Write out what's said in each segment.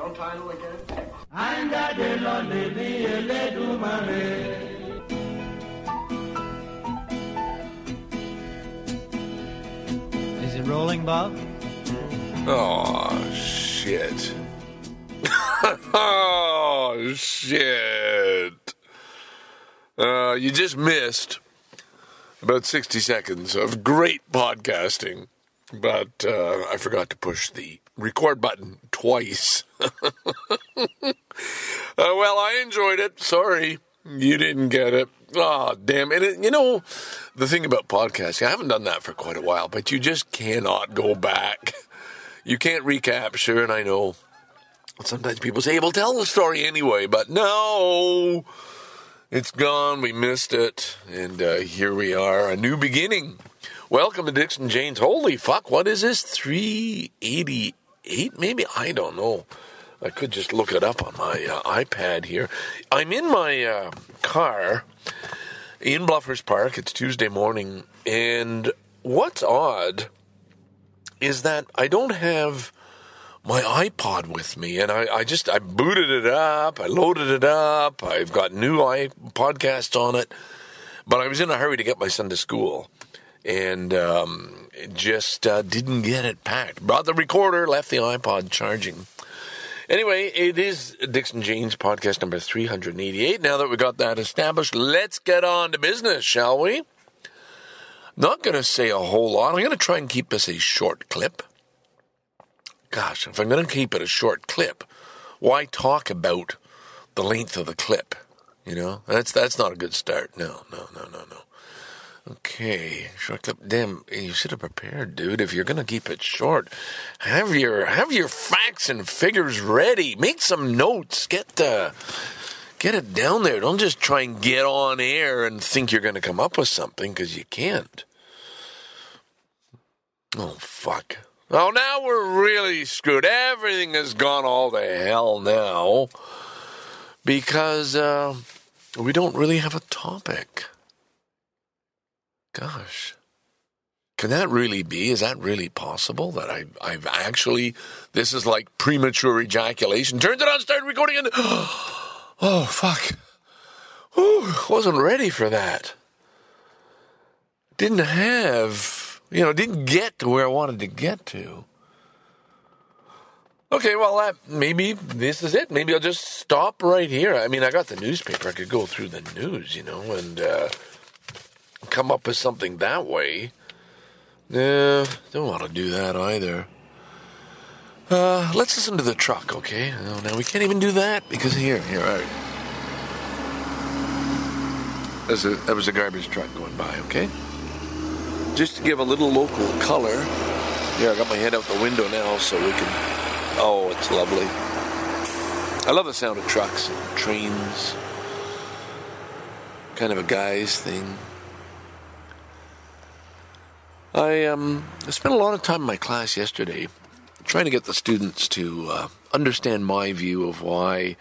song title again? Is it rolling, Bob? Oh, shit. Oh, shit. You just missed about 60 seconds of great podcasting, but I forgot to push the record button twice. Well, I enjoyed it. Sorry, you didn't get it. Oh, damn it. You know, the thing about podcasting, I haven't done that for quite a while, but you just cannot go back. You can't recapture, and I know sometimes people say, well, tell the story anyway, but no, it's gone. We missed it, and here we are, a new beginning. Welcome to Dixon Jane's. Holy fuck, what is this, 388 maybe? I don't know. I could just look it up on my iPad here. I'm in my car in Bluffers Park. It's Tuesday morning, and what's odd is that I don't have my iPod with me, and I booted it up, I loaded it up, I've got new podcasts on it, but I was in a hurry to get my son to school, and just didn't get it packed. Brought the recorder, left the iPod charging. Anyway, it is Dixon Jane's podcast number 388. Now that we got that established, let's get on to business, shall we? Not going to say a whole lot. I'm going to try and keep this a short clip. Gosh, if I'm going to keep it a short clip, why talk about the length of the clip? You know, that's not a good start. No. Okay, short clip. Damn, you should have prepared, dude. If you're going to keep it short, have your facts and figures ready. Make some notes. Get it down there. Don't just try and get on air and think you're going to come up with something, because you can't. Oh, fuck. Oh, now we're really screwed. Everything has gone all to hell now because we don't really have a topic. Gosh. Can that really be? Is that really possible that I've actually, this is like premature ejaculation? Turned it on, started recording, and oh, fuck. Ooh, wasn't ready for that. Didn't get to where I wanted to get to. Okay, well, maybe this is it. Maybe I'll just stop right here. I mean, I got the newspaper. I could go through the news, and come up with something that way. Don't want to do that either. Let's listen to the truck, okay? Now we can't even do that because here, all right. That was a garbage truck going by, okay? Just to give a little local color. Yeah, I got my head out the window now so we can... Oh, it's lovely. I love the sound of trucks and trains. Kind of a guy's thing. I spent a lot of time in my class yesterday trying to get the students to understand my view of why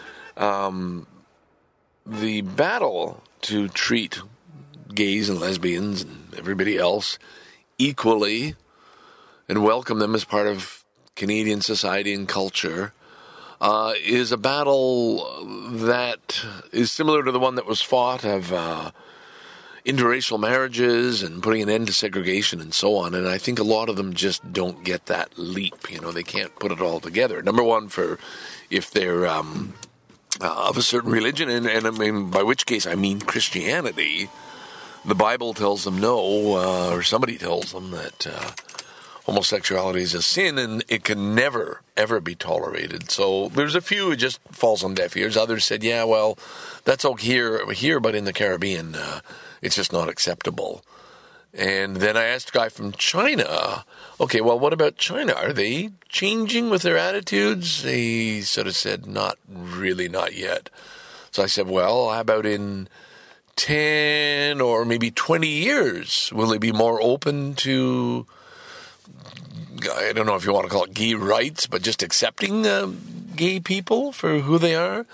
the battle to treat gays and lesbians and everybody else equally and welcome them as part of Canadian society and culture is a battle that is similar to the one that was fought of interracial marriages and putting an end to segregation and so on. And I think a lot of them just don't get that leap. They can't put it all together. Number one, for if they're of a certain religion, and I mean, by which case I mean Christianity, the Bible tells them no, or somebody tells them that homosexuality is a sin and it can never, ever be tolerated. So there's a few who just falls on deaf ears. Others said, yeah, well, that's okay here, but in the Caribbean, it's just not acceptable. And then I asked a guy from China, okay, well, what about China? Are they changing with their attitudes? He sort of said, not really, not yet. So I said, well, how about in 10 or maybe 20 years? Will they be more open to, I don't know if you want to call it gay rights, but just accepting gay people for who they are?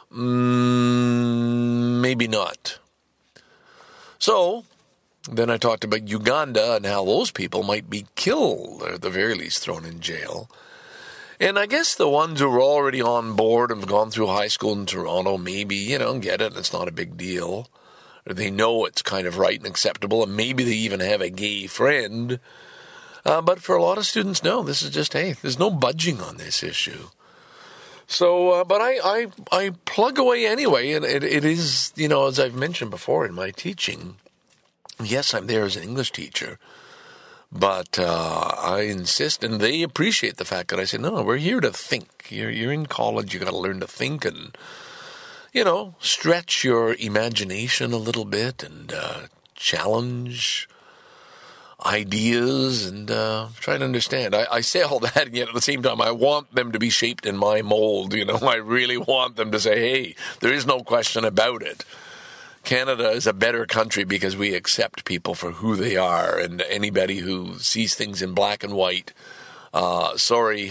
Maybe not. So then I talked about Uganda and how those people might be killed, or at the very least thrown in jail. And I guess the ones who are already on board and have gone through high school in Toronto maybe, get it. It's not a big deal. Or they know it's kind of right and acceptable, and maybe they even have a gay friend. But for a lot of students, no, this is just, hey, there's no budging on this issue. So, but I plug away anyway, and it is, as I've mentioned before in my teaching, yes, I'm there as an English teacher, but I insist, and they appreciate the fact that I say, no, we're here to think. You're in college, you got to learn to think and, stretch your imagination a little bit and challenge ideas and try to understand. I say all that, and yet at the same time, I want them to be shaped in my mold. I really want them to say, hey, there is no question about it. Canada is a better country because we accept people for who they are, and anybody who sees things in black and white, sorry,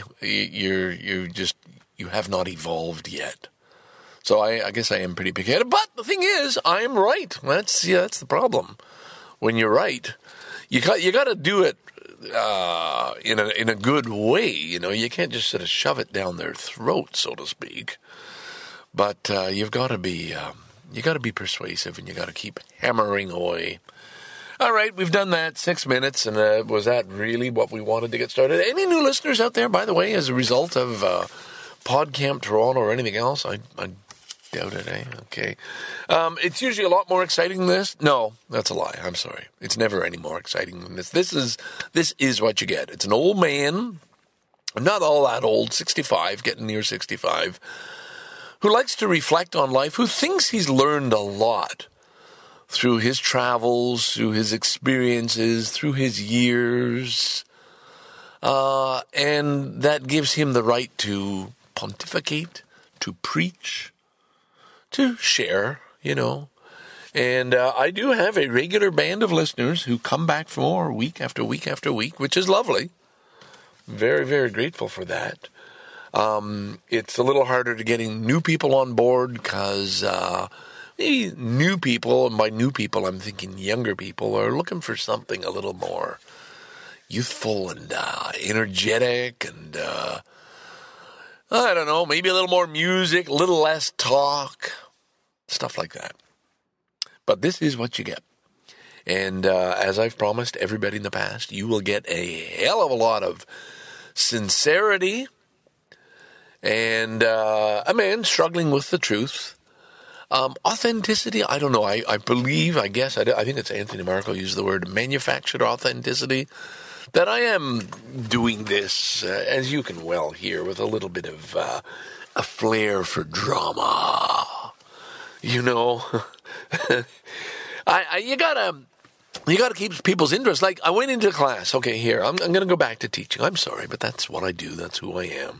you have not evolved yet. So I guess I am pretty big-headed. But the thing is, I am right. That's the problem. When you're right, you got to do it in a good way. You can't just sort of shove it down their throat, so to speak. But you've got to be persuasive, and you got to keep hammering away. All right, we've done that 6 minutes, and was that really what we wanted to get started? Any new listeners out there, by the way, as a result of PodCamp Toronto or anything else? I doubt it, eh? Okay. It's usually a lot more exciting than this. No, that's a lie. I'm sorry. It's never any more exciting than this. This is what you get. It's an old man, not all that old, 65, getting near 65, who likes to reflect on life, who thinks he's learned a lot through his travels, through his experiences, through his years, and that gives him the right to pontificate, to preach, to share, And I do have a regular band of listeners who come back for more week after week after week, which is lovely. Very, very grateful for that. It's a little harder to getting new people on board because maybe new people, and by new people I'm thinking younger people, are looking for something a little more youthful and energetic and I don't know, maybe a little more music, a little less talk, stuff like that. But this is what you get. And as I've promised everybody in the past, you will get a hell of a lot of sincerity and a man struggling with the truth. Authenticity, I don't know. I think it's Anthony Marco used the word manufactured authenticity. That I am doing this, as you can well hear, with a little bit of a flair for drama. You gotta keep people's interest. Like, I went into class. Okay, here, I'm going to go back to teaching. I'm sorry, but that's what I do. That's who I am.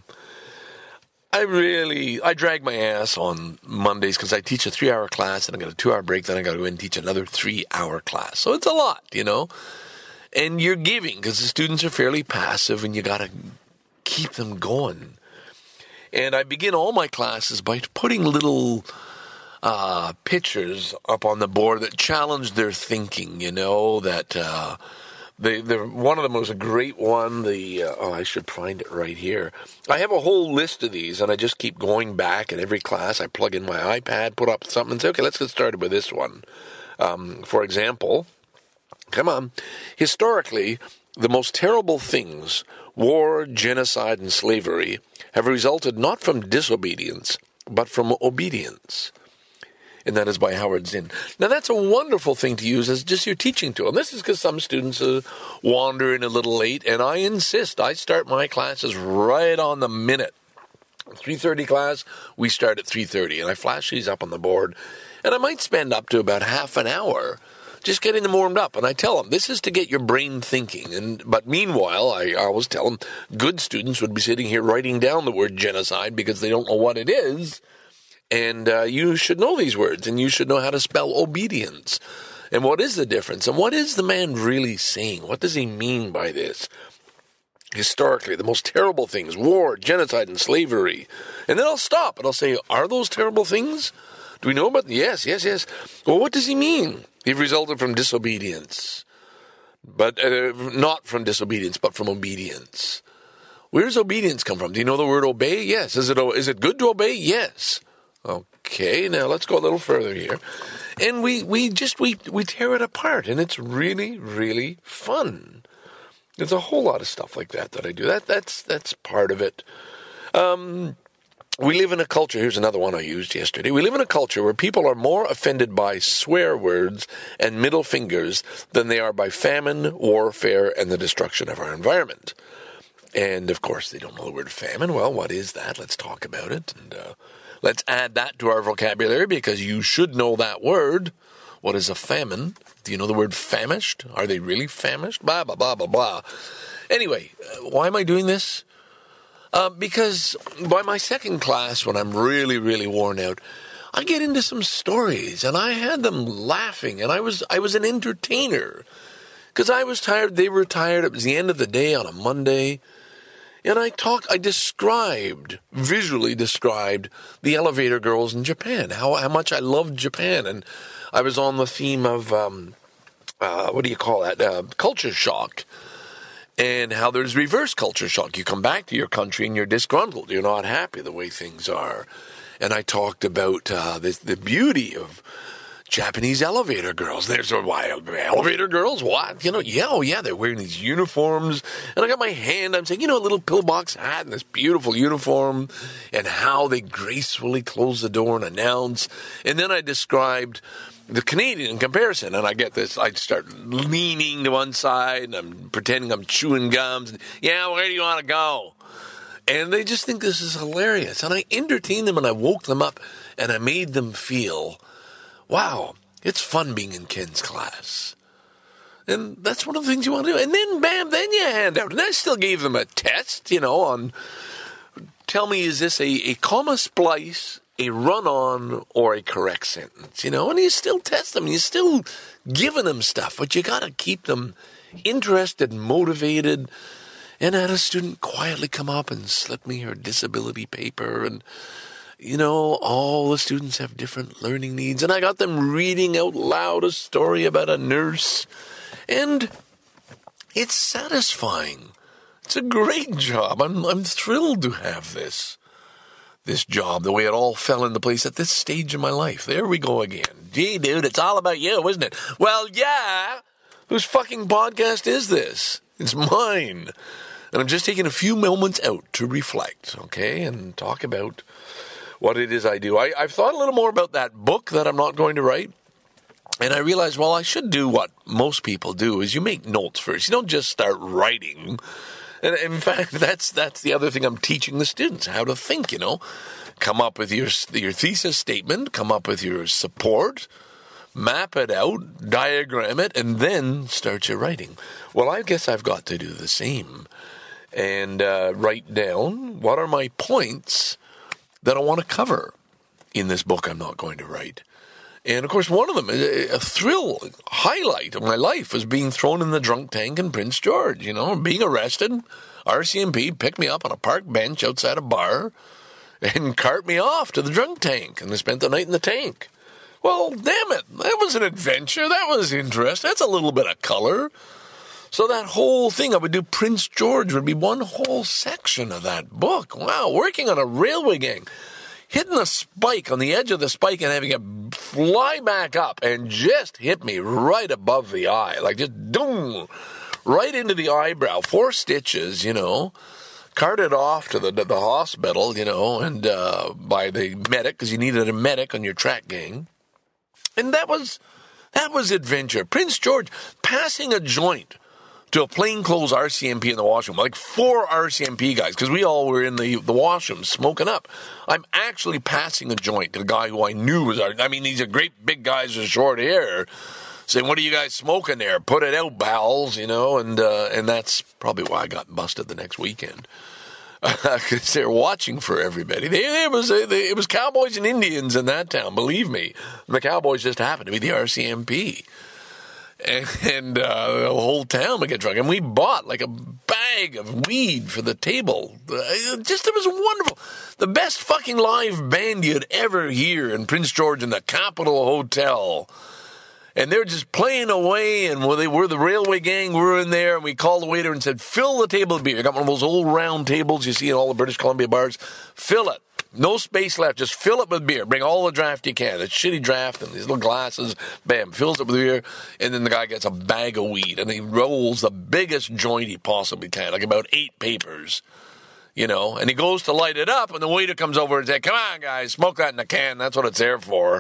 I drag my ass on Mondays because I teach a 3-hour class, and I got a 2-hour break, then I got to go in and teach another 3-hour class. So it's a lot, And you're giving because the students are fairly passive, and you got to keep them going. And I begin all my classes by putting little pictures up on the board that challenge their thinking, that one of them was a great one. I should find it right here. I have a whole list of these, and I just keep going back. In every class, I plug in my iPad, put up something, and say, okay, let's get started with this one. For example, come on. Historically, the most terrible things, war, genocide, and slavery, have resulted not from disobedience, but from obedience. And that is by Howard Zinn. Now, that's a wonderful thing to use as just your teaching tool. And this is because some students wander in a little late, and I insist. I start my classes right on the minute. 3:30 class, we start at 3:30, and I flash these up on the board. And I might spend up to about half an hour just getting them warmed up. And I tell them, this is to get your brain thinking. But meanwhile, I always tell them, good students would be sitting here writing down the word genocide because they don't know what it is. And you should know these words, and you should know how to spell obedience. And what is the difference? And what is the man really saying? What does he mean by this? Historically, the most terrible things, war, genocide, and slavery. And then I'll stop, and I'll say, are those terrible things? Do we know about them? Yes. Well, what does he mean? They've resulted from disobedience. But not from disobedience, but from obedience. Where does obedience come from? Do you know the word obey? Yes. Is it good to obey? Yes. Okay, now let's go a little further here. And we tear it apart, and it's really, really fun. There's a whole lot of stuff like that I do. That's part of it. We live in a culture, here's another one I used yesterday. We live in a culture where people are more offended by swear words and middle fingers than they are by famine, warfare, and the destruction of our environment. And, of course, they don't know the word famine. Well, what is that? Let's talk about it. And let's add that to our vocabulary because you should know that word. What is a famine? Do you know the word famished? Are they really famished? Blah, blah, blah, blah, blah. Anyway, why am I doing this? Because by my second class, when I'm really, really worn out, I get into some stories, and I had them laughing, and I was an entertainer. Because I was tired, they were tired, it was the end of the day on a Monday, and I visually described the elevator girls in Japan, how much I loved Japan, and I was on the theme of, culture shock. And how there's reverse culture shock. You come back to your country and you're disgruntled. You're not happy the way things are. And I talked about the beauty of Japanese elevator girls. There's elevator girls? What? They're wearing these uniforms. And I got my hand, I'm saying, a little pillbox hat and this beautiful uniform. And how they gracefully close the door and announce. And then I described the Canadian in comparison, and I get this, I start leaning to one side, and I'm pretending I'm chewing gums, and, where do you want to go? And they just think this is hilarious, and I entertained them, and I woke them up, and I made them feel, wow, it's fun being in Ken's class. And that's one of the things you want to do. And then, bam, then you hand out, and I still gave them a test, on, tell me, is this a comma splice, a run-on, or a correct sentence, and you still test them, you're still giving them stuff, but you got to keep them interested and motivated. And I had a student quietly come up and slip me her disability paper, and, all the students have different learning needs, and I got them reading out loud a story about a nurse, and it's satisfying. It's a great job. I'm thrilled to have this job, the way it all fell into place at this stage of my life. There we go again. Gee, dude, it's all about you, isn't it? Well, yeah. Whose fucking podcast is this? It's mine. And I'm just taking a few moments out to reflect, okay, and talk about what it is I do. I've thought a little more about that book that I'm not going to write. And I realized, I should do what most people do, is you make notes first. You don't just start writing. And in fact, that's the other thing I'm teaching the students, how to think, Come up with your thesis statement, come up with your support, map it out, diagram it, and then start your writing. Well, I guess I've got to do the same and write down what are my points that I want to cover in this book I'm not going to write. And, of course, one of them, a highlight of my life was being thrown in the drunk tank in Prince George, being arrested. RCMP picked me up on a park bench outside a bar and cart me off to the drunk tank, and I spent the night in the tank. Well, damn it, that was an adventure. That was interesting. That's a little bit of color. So that whole thing, I would do Prince George would be one whole section of that book. Wow, working on a railway gang. Hitting a spike on the edge of the spike and having it fly back up and just hit me right above the eye. Like just doom, right into the eyebrow. 4 stitches, carted off to the hospital, and by the medic, because you needed a medic on your track gang. And that was adventure. Prince George passing a joint to a plainclothes RCMP in the washroom, like 4 RCMP guys, because we all were in the washroom smoking up. I'm actually passing a joint to a guy who I knew was these are great big guys with short hair, saying, what are you guys smoking there? Put it out, pals, and that's probably why I got busted the next weekend. Because they're watching for everybody. It was cowboys and Indians in that town, believe me. The cowboys just happened to be the RCMP. And the whole town would get drunk. And we bought like a bag of weed for the table. It was wonderful. The best fucking live band you'd ever hear in Prince George in the Capitol Hotel. And they're just playing away, and we're the railway gang. We're in there, and we called the waiter and said, fill the table with beer. I got one of those old round tables you see in all the British Columbia bars. Fill it. No space left. Just fill it with beer. Bring all the draft you can. It's shitty draft and these little glasses. Bam, fills it with beer. And then the guy gets a bag of weed, and he rolls the biggest joint he possibly can, like about 8 papers. And he goes to light it up, and the waiter comes over and says, come on, guys, smoke that in a can. That's what it's there for.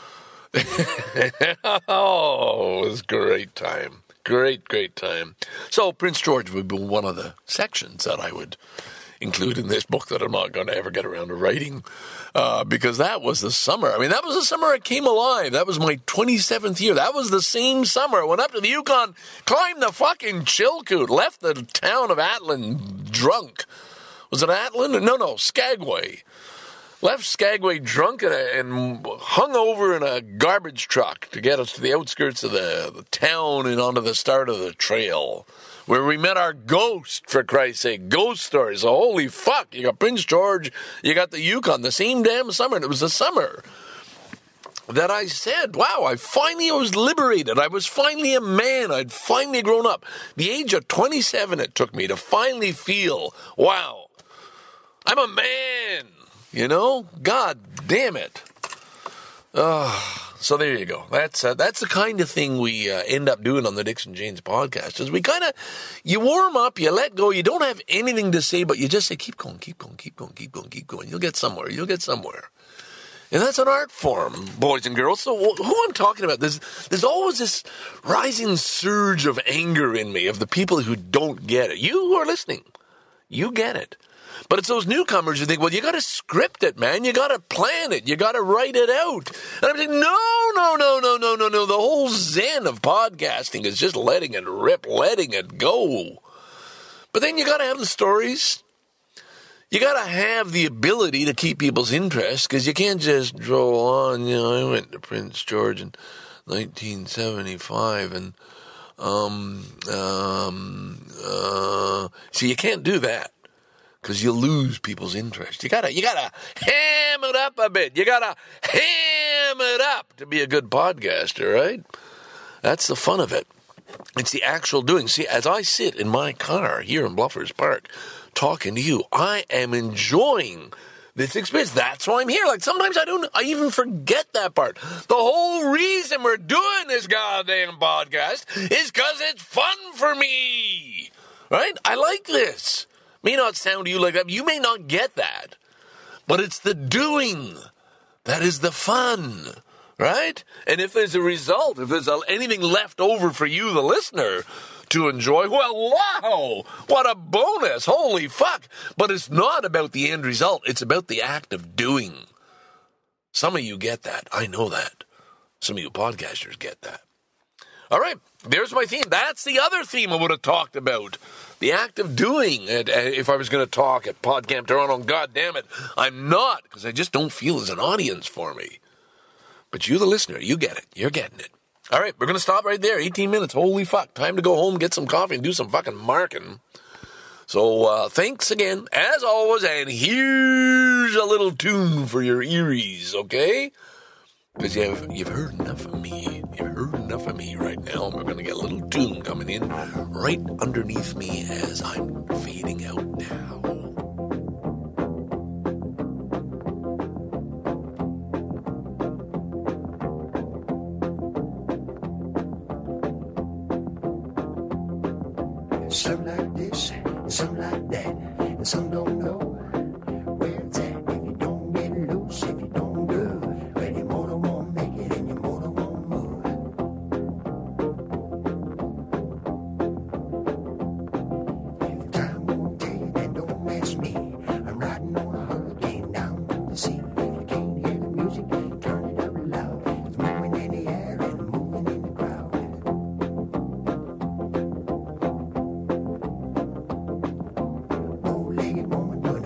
Oh, it was a great time. Great time. So Prince George would be one of the sections that I would include in this book that I'm not going to ever get around to writing, because that was the summer. I mean, that was the summer I came alive. That was my 27th year. That was the same summer I went up to the Yukon, climbed the fucking Chilkoot, left the town of Atlin drunk. Was it Atlin? No, Skagway. Left Skagway drunk and hung over in a garbage truck to get us to the outskirts of the town and onto the start of the trail, where we met our ghost, for Christ's sake. Ghost stories. So holy fuck, you got Prince George, you got the Yukon, the same damn summer. And it was the summer that I said, wow, I was liberated. I was finally a man. I'd finally grown up. The age of 27 it took me to finally feel, wow, I'm a man. God damn it. So there you go. That's the kind of thing we end up doing on the Dixon Janes podcast. Is we you warm up, you let go, you don't have anything to say, but you just say, keep going. You'll get somewhere. And that's an art form, boys and girls. So who I'm talking about, there's always this rising surge of anger in me of the people who don't get it. You who are listening, you get it. But it's those newcomers who think, well, you got to script it, man. You got to plan it. You got to write it out. And I'm saying, no. The whole zen of podcasting is just letting it rip, letting it go. But then you got to have the stories. You got to have the ability to keep people's interest, because you can't just draw on, I went to Prince George in 1975 and, so you can't do that. Because you lose people's interest. You gotta ham it up a bit. You gotta ham it up to be a good podcaster, right? That's the fun of it. It's the actual doing. See, as I sit in my car here in Bluffers Park talking to you, I am enjoying this experience. That's why I'm here. Like, sometimes I even forget that part. The whole reason we're doing this goddamn podcast is because it's fun for me, right? I like this. May not sound to you like that. You may not get that. But it's the doing that is the fun, right? And if there's a result, if there's anything left over for you, the listener, to enjoy, well, wow, what a bonus. Holy fuck. But it's not about the end result. It's about the act of doing. Some of you get that. I know that. Some of you podcasters get that. All right, there's my theme. That's the other theme I would have talked about. The act of doing. If I was going to talk at PodCamp Toronto, God damn it, I'm not, because I just don't feel there's an audience for me. But you, the listener, you get it. You're getting it. All right, we're going to stop right there. 18 minutes. Holy fuck. Time to go home, get some coffee, and do some fucking marking. So thanks again, as always, and here's a little tune for your earies, okay? Because you've heard enough of me. You've heard enough of me right now. And we're going to get a little tune coming in right underneath me as I'm fading out now. Some like this, some like that, and some don't know where it's at. If you don't get loose, if you don't groove, when your motor won't make it and your motor won't move. If time won't tell you, then don't ask me. I'm riding on a hurricane down to the sea. If you can't hear the music, turn it up loud. It's moving in the air and moving in the crowd. Bow-legged woman,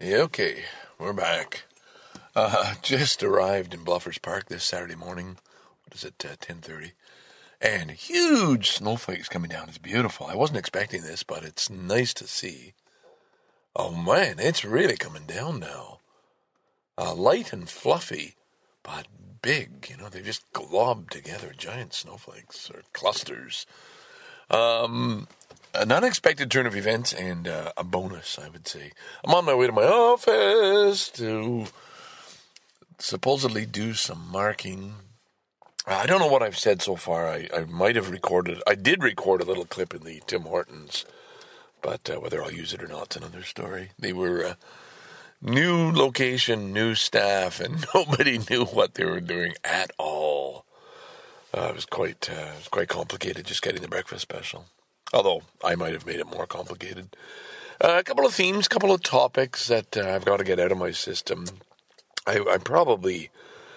Okay, we're back. Just arrived in Bluffers Park this Saturday morning. What is it, 10:30? And huge snowflakes coming down. It's beautiful. I wasn't expecting this, but it's nice to see. Oh man, it's really coming down now. Light and fluffy, but big. You know, they just globbed together, giant snowflakes or clusters. An unexpected turn of events and a bonus, I would say. I'm on my way to my office to supposedly do some marking. I don't know what I've said so far. I might have recorded. I did record a little clip in the Tim Hortons, but whether I'll use it or not is another story. They were new location, new staff, and nobody knew what they were doing at all. It was quite complicated just getting the breakfast special. Although I might have made it more complicated. A couple of themes, a couple of topics that I've got to get out of my system. I probably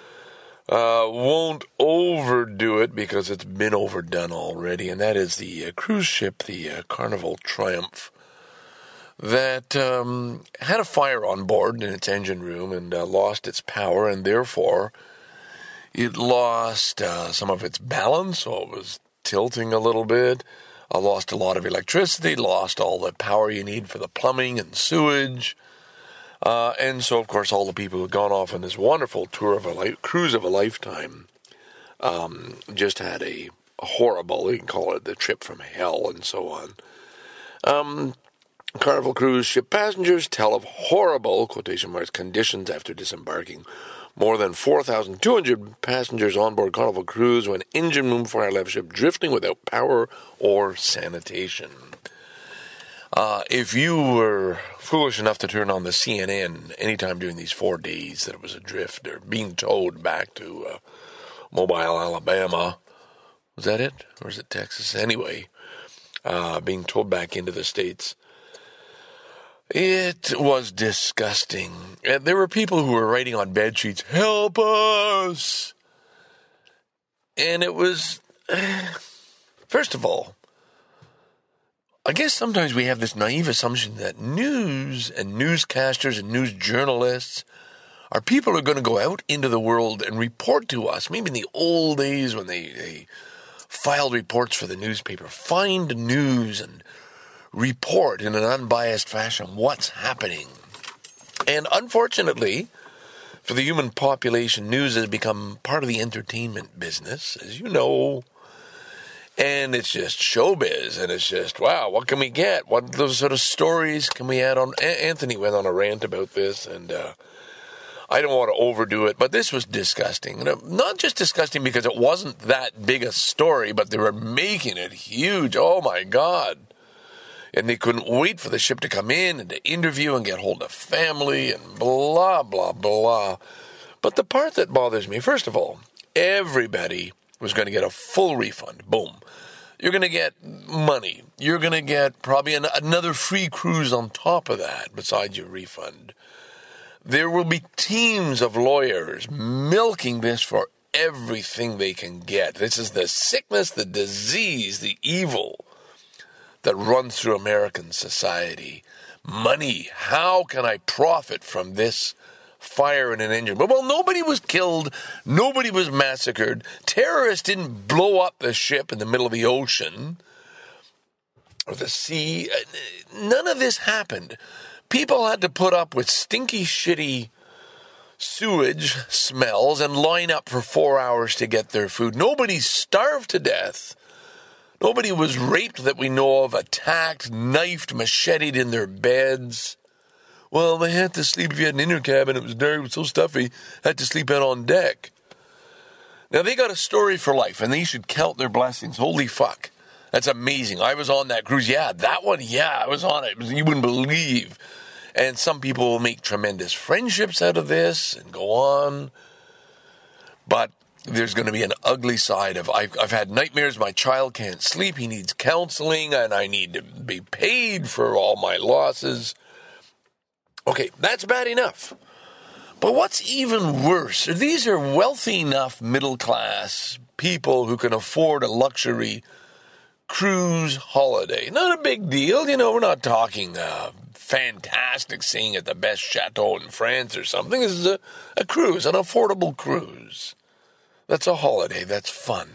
won't overdo it because it's been overdone already, and that is the cruise ship, the Carnival Triumph, that had a fire on board in its engine room and lost its power, and therefore it lost some of its balance, so it was tilting a little bit. Lost a lot of electricity, lost all the power you need for the plumbing and sewage. And so, of course, all the people who had gone off on this wonderful tour of cruise of a lifetime just had a horrible, you can call it the trip from hell and so on. Carnival cruise ship passengers tell of horrible, quotation marks, conditions after disembarking. More than 4,200 passengers on board Carnival Cruise when engine room fire left ship drifting without power or sanitation. If you were foolish enough to turn on the CNN anytime during these 4 days that it was adrift or being towed back to Mobile, Alabama, was that it? Or is it Texas? Anyway, being towed back into the States. It was disgusting. And there were people who were writing on bed sheets, "Help us!" And it was, first of all, I guess sometimes we have this naive assumption that news and newscasters and news journalists are people who are going to go out into the world and report to us. Maybe in the old days when they filed reports for the newspaper, find news and report in an unbiased fashion what's happening. And unfortunately, for the human population, news has become part of the entertainment business, as you know. And it's just showbiz, and it's just, wow, what can we get? What those sort of stories can we add on? Anthony went on a rant about this, and I don't want to overdo it, but this was disgusting. Not just disgusting because it wasn't that big a story, but they were making it huge. Oh, my God. And they couldn't wait for the ship to come in and to interview and get hold of family and blah, blah, blah. But the part that bothers me, first of all, everybody was going to get a full refund. Boom. You're going to get money. You're going to get probably another free cruise on top of that besides your refund. There will be teams of lawyers milking this for everything they can get. This is the sickness, the disease, the evil that runs through American society. Money. How can I profit from this fire in an engine? Well, nobody was killed. Nobody was massacred. Terrorists didn't blow up the ship in the middle of the ocean or the sea. None of this happened. People had to put up with stinky, shitty sewage smells and line up for 4 hours to get their food. Nobody starved to death. Nobody was raped that we know of, attacked, knifed, macheted in their beds. Well, they had to sleep, if you had an inner cabin, it was dark, it was so stuffy, had to sleep out on deck. Now, they got a story for life, and they should count their blessings. Holy fuck. That's amazing. I was on that cruise. Yeah, that one, yeah, I was on it. You wouldn't believe. And some people will make tremendous friendships out of this and go on. But there's going to be an ugly side of, I've had nightmares, my child can't sleep, he needs counseling, and I need to be paid for all my losses. Okay, that's bad enough. But what's even worse, these are wealthy enough middle-class people who can afford a luxury cruise holiday. Not a big deal, we're not talking fantastic staying at the best chateau in France or something. This is a cruise, an affordable cruise. That's a holiday. That's fun.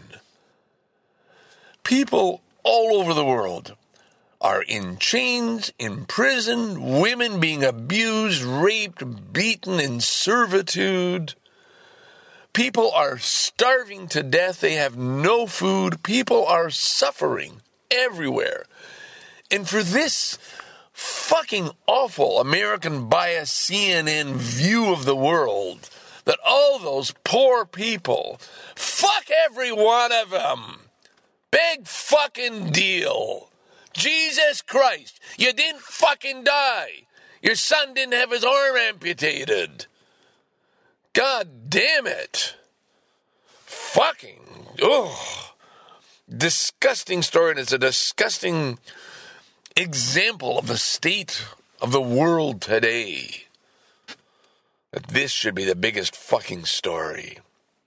People all over the world are in chains, in prison, women being abused, raped, beaten in servitude. People are starving to death. They have no food. People are suffering everywhere. And for this fucking awful American bias CNN view of the world, that all those poor people, fuck every one of them. Big fucking deal. Jesus Christ, you didn't fucking die. Your son didn't have his arm amputated. God damn it. Fucking, disgusting story, and it's a disgusting example of the state of the world today. That this should be the biggest fucking story.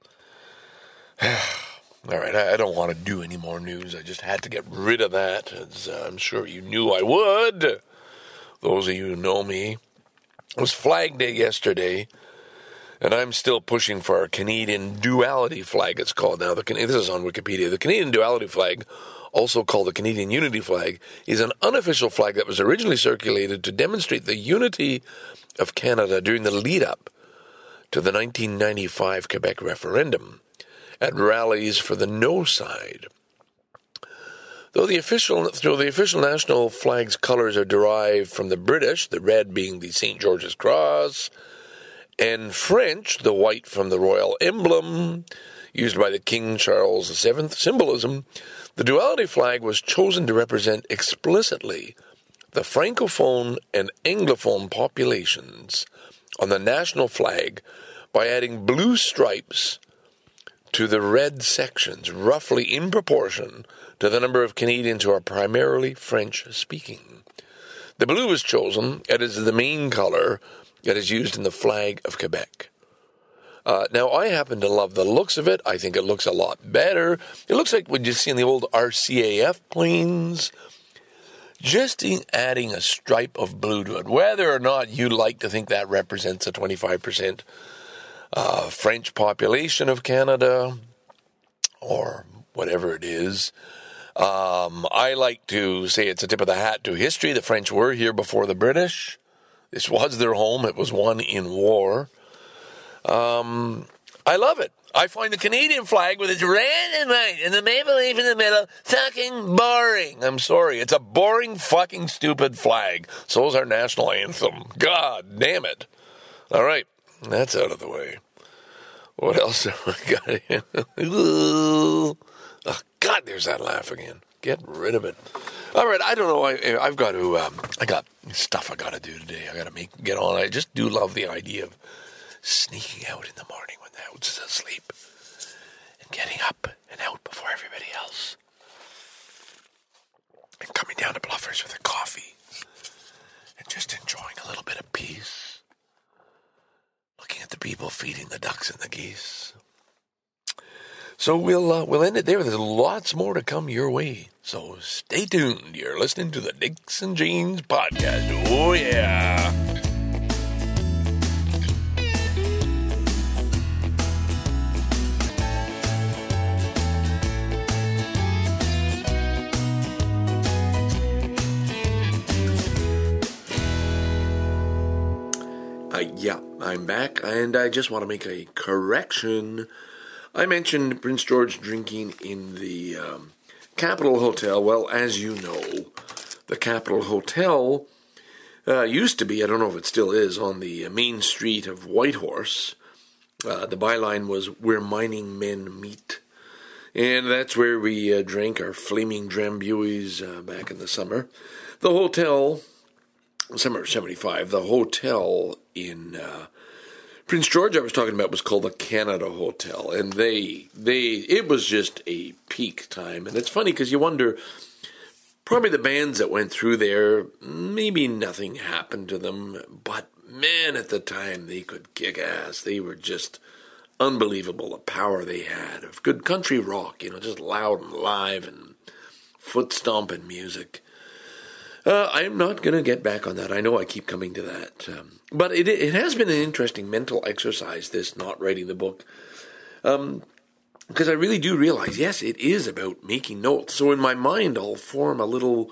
All right, I don't want to do any more news. I just had to get rid of that, as I'm sure you knew I would. Those of you who know me. It was Flag Day yesterday, and I'm still pushing for our Canadian Duality Flag, it's called now. This is on Wikipedia. The Canadian Duality Flag, also called the Canadian Unity Flag, is an unofficial flag that was originally circulated to demonstrate the unity of Canada during the lead-up to the 1995 Quebec referendum, at rallies for the no side. Though the official national flag's colours are derived from the British, the red being the St. George's Cross, and French, the white from the royal emblem, used by the King Charles VII symbolism, the duality flag was chosen to represent explicitly the Francophone and Anglophone populations on the national flag by adding blue stripes to the red sections, roughly in proportion to the number of Canadians who are primarily French-speaking. The blue was chosen as the main colour that is used in the flag of Quebec. Now, I happen to love the looks of it. I think it looks a lot better. It looks like what you see in the old RCAF planes. Just adding a stripe of blue to it, whether or not you like to think that represents a 25% French population of Canada, or whatever it is. I like to say it's a tip of the hat to history. The French were here before the British. This was their home. It was won in war. I love it. I find the Canadian flag with its red and white and the maple leaf in the middle fucking boring. I'm sorry. It's a boring fucking stupid flag. So is our national anthem. God damn it. All right. That's out of the way. What else have I got here? Oh, God, there's that laugh again. Get rid of it. All right, I don't know. I've got to. I got stuff I got to do today. I got to get on. I just do love the idea of sneaking out in the morning when the house is asleep and getting up and out before everybody else, and coming down to Bluffers with a coffee and just enjoying a little bit of peace. Looking at the people feeding the ducks and the geese. So we'll end it there. There's lots more to come your way. So stay tuned. You're listening to the Dicks and Jeans podcast. Oh, yeah. Yeah, I'm back, and I just want to make a correction. I mentioned Prince George drinking in the Capitol Hotel. Well, as you know, the Capitol Hotel used to be, I don't know if it still is, on the main street of Whitehorse. The byline was, "Where mining men meet." And that's where we drank our flaming Drambuis back in the summer. The hotel, summer of 75, the hotel in Prince George I was talking about was called the Canada Hotel, and it was just a peak time. And it's funny because you wonder, probably the bands that went through there, maybe nothing happened to them, but man, at the time they could kick ass. They were just unbelievable, the power they had of good country rock, just loud and live and foot stomping music. I'm not going to get back on that. I know I keep coming to that. But it has been an interesting mental exercise, this not writing the book. Because I really do realize, yes, it is about making notes. So in my mind, I'll form a little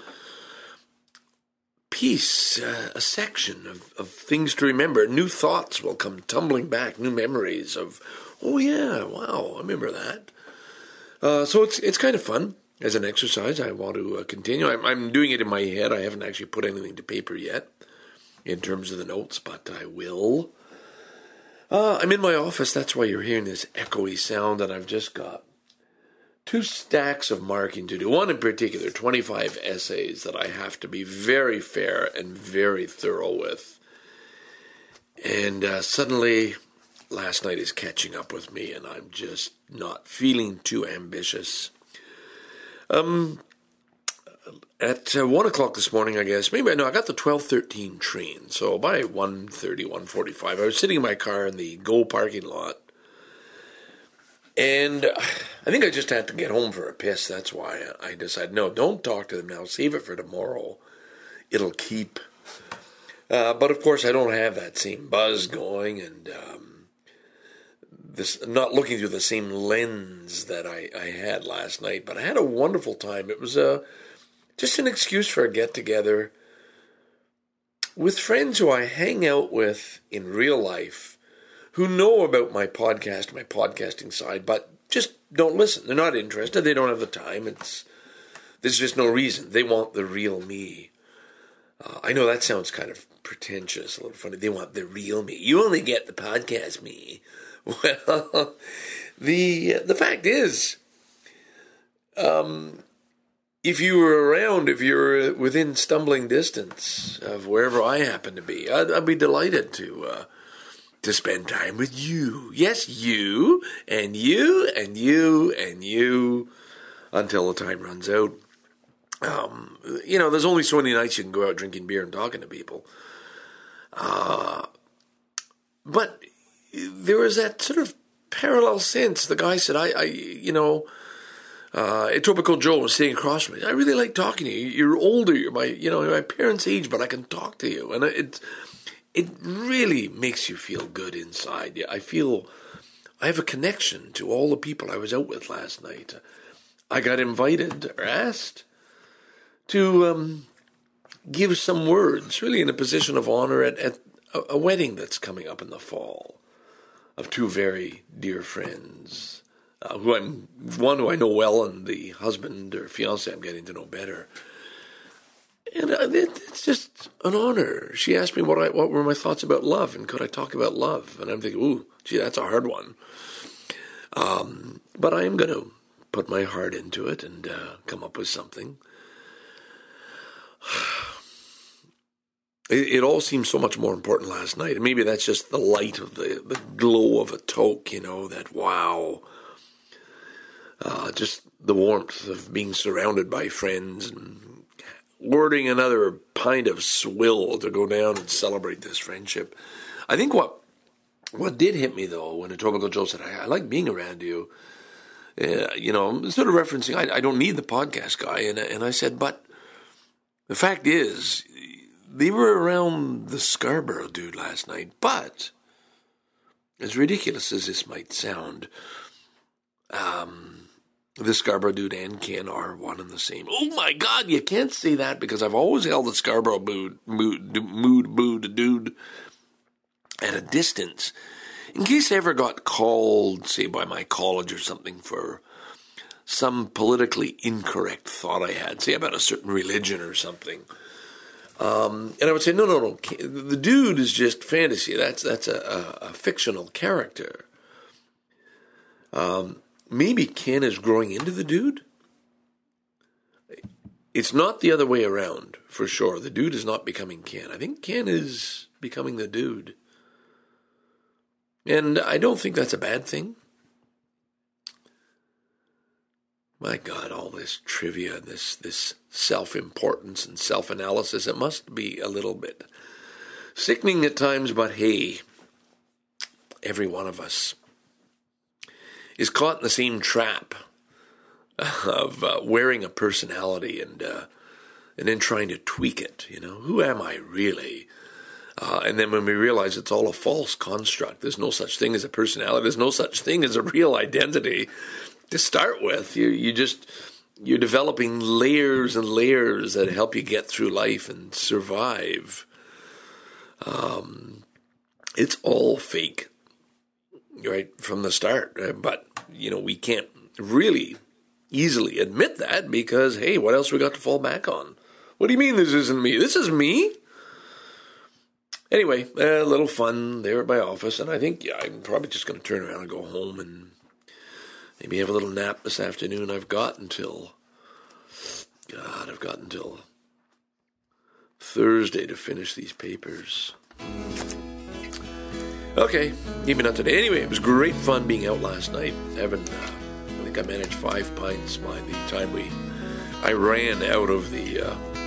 piece, a section of things to remember. New thoughts will come tumbling back, new memories of, oh yeah, wow, I remember that. So it's kind of fun. As an exercise, I want to continue. I'm doing it in my head. I haven't actually put anything to paper yet in terms of the notes, but I will. I'm in my office. That's why you're hearing this echoey sound, and I've just got 2 stacks of marking to do. One in particular, 25 essays that I have to be very fair and very thorough with. And suddenly, last night is catching up with me, and I'm just not feeling too ambitious. At 1 o'clock this morning, I guess, I got the 12:13 train, so by 1:30, 1:45, I was sitting in my car in the GO parking lot, and I think I just had to get home for a piss. That's why I decided, no, don't talk to them now, save it for tomorrow. It'll keep. But of course, I don't have that same buzz going, and this not looking through the same lens that I had last night, but I had a wonderful time. It was just an excuse for a get-together with friends who I hang out with in real life, who know about my podcast, my podcasting side, but just don't listen. They're not interested. They don't have the time. There's just no reason. They want the real me. I know that sounds kind of pretentious, a little funny. They want the real me. You only get the podcast me. Well, the fact is, if you were around, if you're within stumbling distance of wherever I happen to be, I'd be delighted to spend time with you. Yes, you, and you, and you, and you, until the time runs out. There's only so many nights you can go out drinking beer and talking to people. But there was that sort of parallel sense. The guy said, Etobicoke Joe was sitting across from me. I really like talking to you. You're older. You're my parents' age, but I can talk to you. And it really makes you feel good inside. I feel I have a connection to all the people I was out with last night. I got invited or asked to give some words, really in a position of honor at a wedding that's coming up in the fall of 2 very dear friends. One who I know well, and the husband or fiancé I'm getting to know better. And it's just an honor. She asked me what were my thoughts about love, and could I talk about love? And I'm thinking, ooh, gee, that's a hard one. But I am going to put my heart into it and come up with something. It all seemed so much more important last night. And maybe that's just the light of the glow of a toque, that wow. Just the warmth of being surrounded by friends and ordering another pint of swill to go down and celebrate this friendship. I think what did hit me, though, when Etobicoke Joe said, I like being around you, sort of referencing, I don't need the podcast guy. And I said, but the fact is, they were around the Scarborough dude last night, but as ridiculous as this might sound, the Scarborough dude and Ken are one and the same. Oh my God, you can't say that, because I've always held the Scarborough dude at a distance, in case I ever got called, say, by my college or something for some politically incorrect thought I had, say about a certain religion or something. And I would say, no. The dude is just fantasy. That's a fictional character. Maybe Ken is growing into the dude. It's not the other way around, for sure. The dude is not becoming Ken. I think Ken is becoming the dude. And I don't think that's a bad thing. My God, all this trivia, this self-importance and self-analysis, it must be a little bit sickening at times, but hey, every one of us is caught in the same trap of wearing a personality and and then trying to tweak it. Who am I really? And then when we realize it's all a false construct, there's no such thing as a personality, there's no such thing as a real identity to start with. You're developing layers and layers that help you get through life and survive. It's all fake, right, from the start. But, we can't really easily admit that because, hey, what else we got to fall back on? What do you mean this isn't me? This is me? Anyway, a little fun there at my office, and I think, I'm probably just going to turn around and go home and maybe have a little nap this afternoon. I've got until Thursday to finish these papers. Okay, even not today. Anyway, it was great fun being out last night. I think I managed 5 pints by the time I ran out of the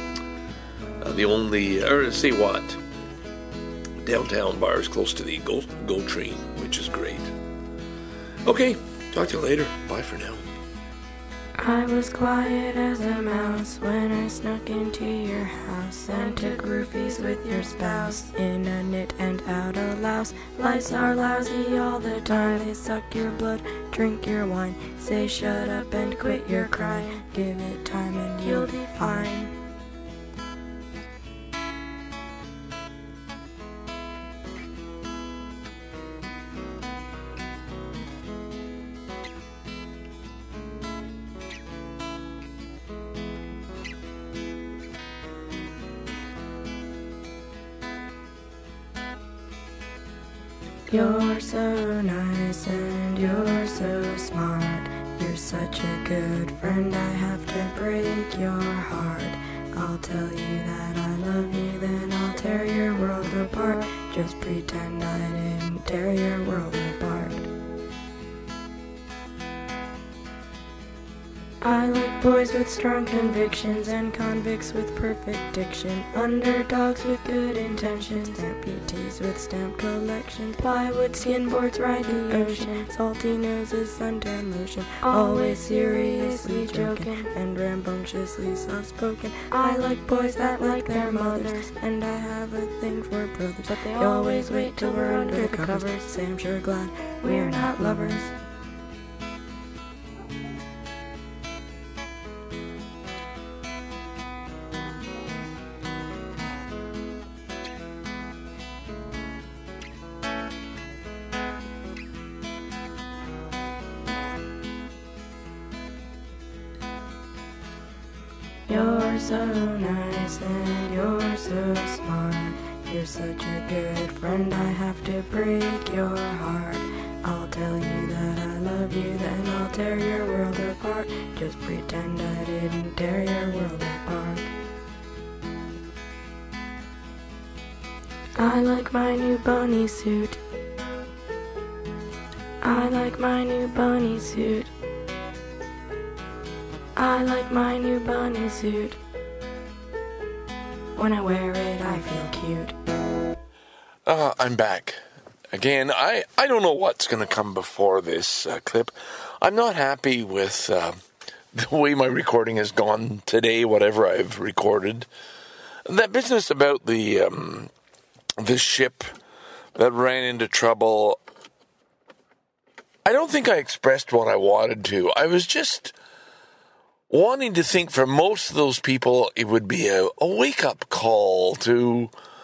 only, or say what, downtown bars close to the Go Train, which is great. Okay, talk to you later. Bye for now. I was quiet as a mouse when I snuck into your house and took roofies with your spouse in a knit and out a louse. Lights are lousy all the time. They suck your blood, drink your wine, say shut up and quit your crying. Give it time and you'll be fine. You're so nice and you're so smart. You're such a good friend, I have to break your heart. I'll tell you that I love you, then I'll tear your world apart. Just pretend I didn't tear your world apart. I like boys with strong convictions and convicts with perfect diction, underdogs with good intentions, amputees with stamp collections, plywood skin boards ride the ocean, salty noses suntan lotion, always seriously joking and rambunctiously soft-spoken. I like boys that like their mothers, and I have a thing for brothers, but they always wait till we're under the covers. Say I'm sure glad we're not lovers. You're so nice and you're so smart. You're such a good friend, I have to break your heart. I'll tell you that I love you, then I'll tear your world apart. Just pretend I didn't tear your world apart. I like my new bunny suit. I like my new bunny suit. I like my new bunny suit. When I wear it, I feel cute. I'm back. Again, I don't know what's going to come before this clip. I'm not happy with the way my recording has gone today, whatever I've recorded. That business about the ship that ran into trouble, I don't think I expressed what I wanted to. I was just wanting to think for most of those people it would be a wake-up call to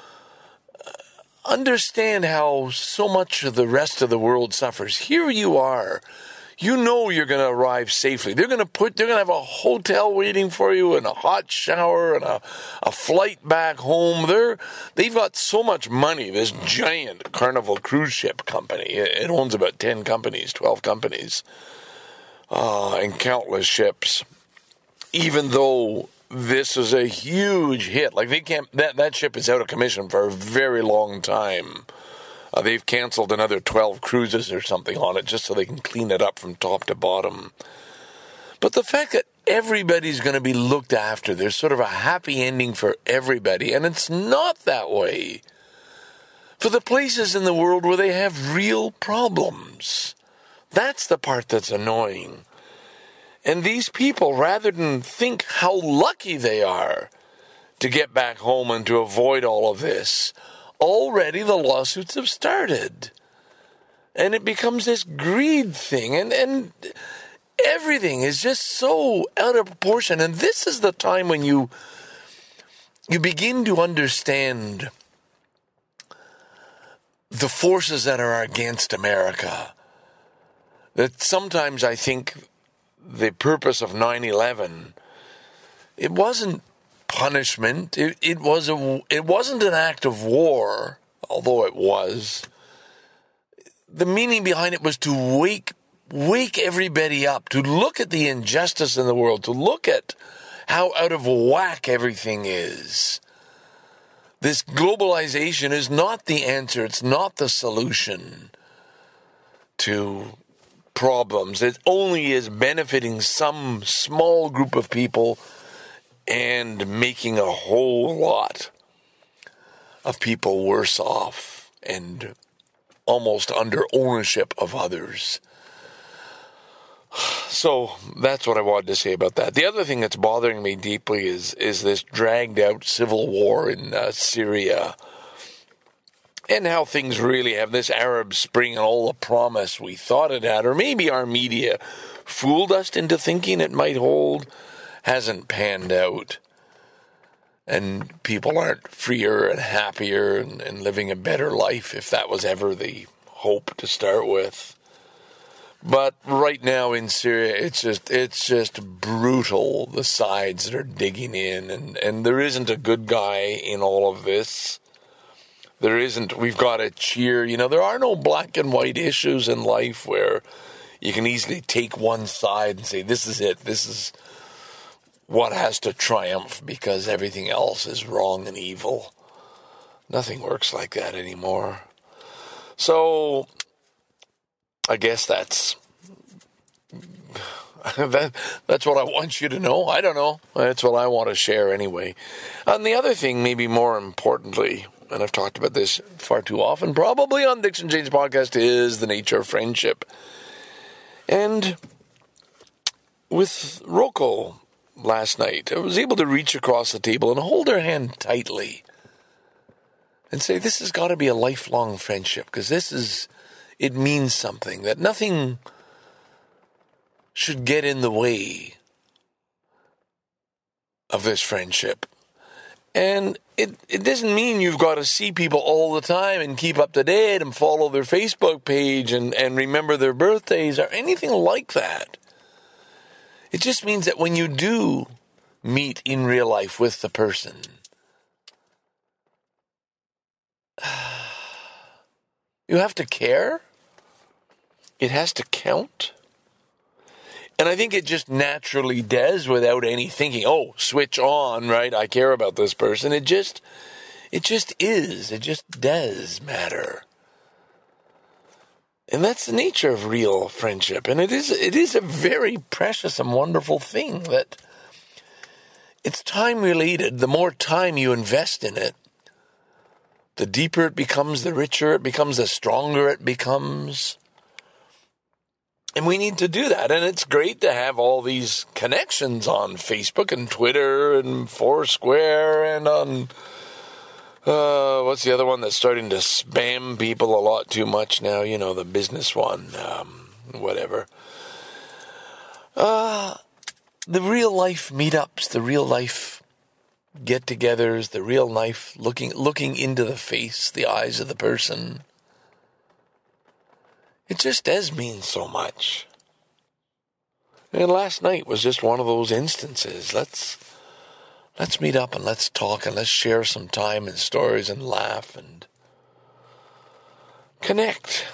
understand how so much of the rest of the world suffers. Here you are. You know you're going to arrive safely. They're going to have a hotel waiting for you and a hot shower and a flight back home. They've got so much money, this giant Carnival cruise ship company. It owns about 10 companies, 12 companies, and countless ships. Even though this is a huge hit, like they can't, that ship is out of commission for a very long time. They've canceled another 12 cruises or something on it just so they can clean it up from top to bottom. But the fact that everybody's going to be looked after, there's sort of a happy ending for everybody, and it's not that way for the places in the world where they have real problems. That's the part that's annoying. And these people, rather than think how lucky they are to get back home and to avoid all of this, already the lawsuits have started. And it becomes this greed thing, and everything is just so out of proportion. And this is the time when you begin to understand the forces that are against America. That sometimes I think the purpose of 9/11, it wasn't punishment. It wasn't an act of war, although it was. The meaning behind it was to wake everybody up, to look at the injustice in the world, to look at how out of whack everything is. This globalization is not the answer. It's not the solution to problems. It only is benefiting some small group of people and making a whole lot of people worse off and almost under ownership of others. So that's what I wanted to say about that. The other thing that's bothering me deeply is this dragged out civil war in Syria, and how things really have this Arab Spring and all the promise we thought it had, or maybe our media fooled us into thinking it might hold, hasn't panned out. And people aren't freer and happier and living a better life, if that was ever the hope to start with. But right now in Syria, it's just brutal, the sides that are digging in, and there isn't a good guy in all of this. There isn't. We've got to cheer. There are no black and white issues in life where you can easily take one side and say, this is it, this is what has to triumph because everything else is wrong and evil. Nothing works like that anymore. So I guess that's what I want you to know. I don't know. That's what I want to share anyway. And the other thing, maybe more importantly, and I've talked about this far too often, probably on Dixon Jane's podcast, is the nature of friendship. And with Rocco last night, I was able to reach across the table and hold her hand tightly and say, this has got to be a lifelong friendship, because it means something, that nothing should get in the way of this friendship. And it doesn't mean you've got to see people all the time and keep up to date and follow their Facebook page and remember their birthdays or anything like that. It just means that when you do meet in real life with the person, you have to care. It has to count. And I think it just naturally does without any thinking, switch on, right? I care about this person. It just is. It just does matter. And that's the nature of real friendship. And it is a very precious and wonderful thing that it's time related. The more time you invest in it, the deeper it becomes, the richer it becomes, the stronger it becomes. And we need to do that. And it's great to have all these connections on Facebook and Twitter and Foursquare and on, what's the other one that's starting to spam people a lot too much now? The business one, whatever. The real life meetups, the real life get-togethers, the real life looking into the face, the eyes of the person. It just does mean so much. And last night was just one of those instances. Let's meet up and let's talk and let's share some time and stories and laugh and connect.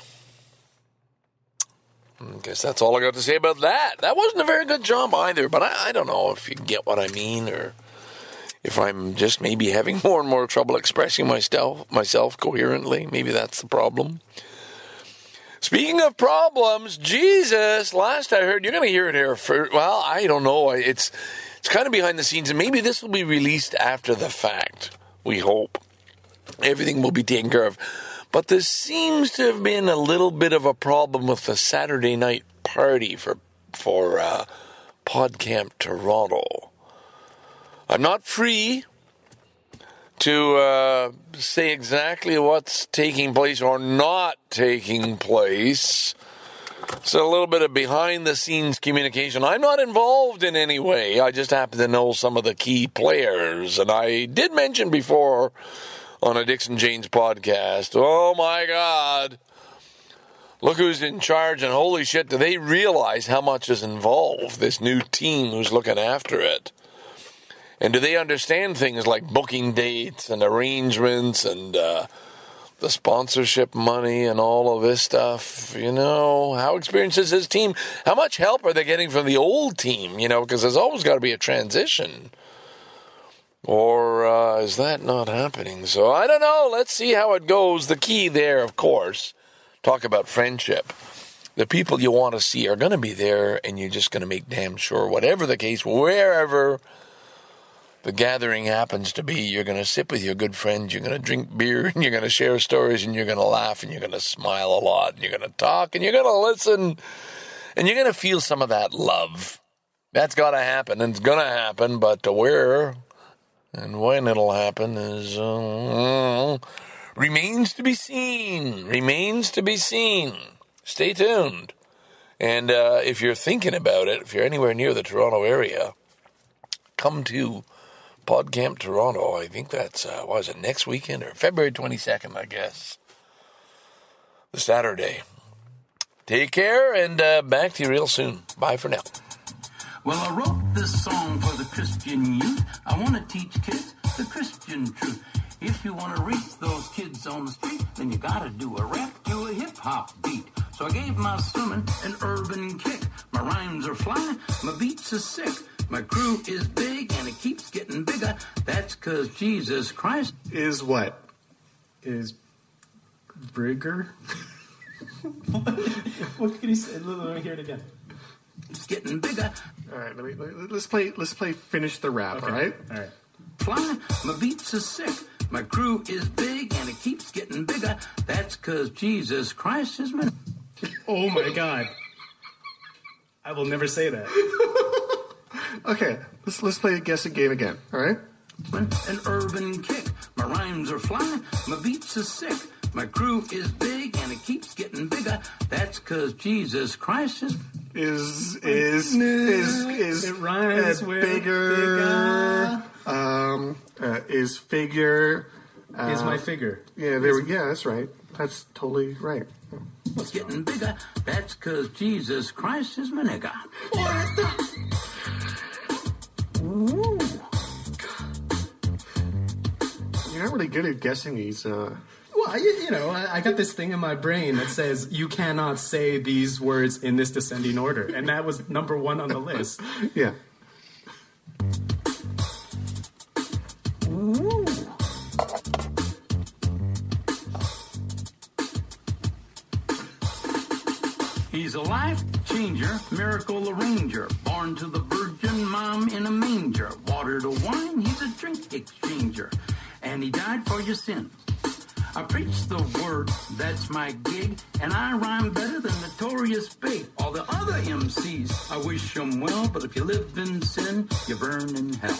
I guess that's all I got to say about that. That wasn't a very good job either, but I don't know if you get what I mean, or if I'm just maybe having more and more trouble expressing myself coherently. Maybe that's the problem. Speaking of problems, Jesus, last I heard, you're going to hear it here first. Well, I don't know. It's kind of behind the scenes, and maybe this will be released after the fact, we hope. Everything will be taken care of. But there seems to have been a little bit of a problem with the Saturday night party for PodCamp Toronto. I'm not free to say exactly what's taking place or not taking place. So a little bit of behind-the-scenes communication. I'm not involved in any way. I just happen to know some of the key players. And I did mention before on a Dixon Janes podcast, oh my God, look who's in charge, and holy shit, do they realize how much is involved, this new team who's looking after it? And do they understand things like booking dates and arrangements and the sponsorship money and all of this stuff? You know, how experienced is his team? How much help are they getting from the old team? You know, because there's always got to be a transition. Or is that not happening? So I don't know. Let's see how it goes. The key there, of course, talk about friendship. The people you want to see are going to be there, and you're just going to make damn sure, whatever the case, wherever the gathering happens to be, you're going to sit with your good friends, you're going to drink beer, and you're going to share stories, and you're going to laugh, and you're going to smile a lot, and you're going to talk, and you're going to listen, and you're going to feel some of that love. That's got to happen, and it's going to happen, but where and when it'll happen is remains to be seen. Remains to be seen. Stay tuned. And if you're thinking about it, if you're anywhere near the Toronto area, come to PodCamp Toronto. I think that's, next weekend or February 22nd, I guess. The Saturday. Take care, and back to you real soon. Bye for now. Well, I wrote this song for the Christian youth. I want to teach kids the Christian truth. If you want to reach those kids on the street, then you got to do a rap to a hip-hop beat. So I gave my sermon an urban kick. My rhymes are fly, my beats are sick. My crew is big, and it keeps getting bigger. That's 'cause Jesus Christ is what? Is bigger? What can he say? Let me hear it again. It's getting bigger. All right, let's play finish the rap, Okay. all right? All right. Fly, my beats are sick. My crew is big, and it keeps getting bigger. That's 'cause Jesus Christ is my... Oh, my God. I will never say that. Okay, let's play a guessing game again, all right? An urban kick. My rhymes are fly, my beats are sick. My crew is big, and it keeps getting bigger. That's 'cause Jesus Christ is... It rhymes with bigger. Is figure. Is my figure. Yeah, that's right. That's totally right. It's getting bigger. That's 'cause Jesus Christ is my nigga. Ooh. You're not really good at guessing these. Well, you know, I got this thing in my brain that says you cannot say these words in this descending order, and that was number one on the list. Yeah. Ooh. He's a life changer, miracle arranger, born to the virgin mom in a manger, water to wine, he's a drink exchanger, and he died for your sins. I preach the word, that's my gig, and I rhyme better than Notorious Big. All the other MCs, I wish them well, but if you live in sin, you burn in hell.